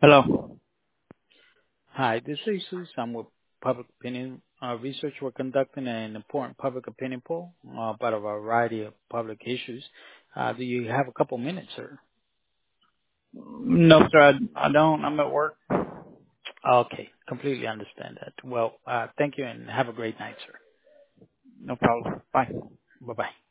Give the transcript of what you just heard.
Hello. Hi, this is Jesus. I'm with Public Opinion Research. We're conducting an important public opinion poll about a variety of public issues. Do you have a couple minutes, sir? No, sir, I don't. I'm at work. Okay, completely understand that. Well, thank you and have a great night, sir. No problem. Bye. Bye-bye.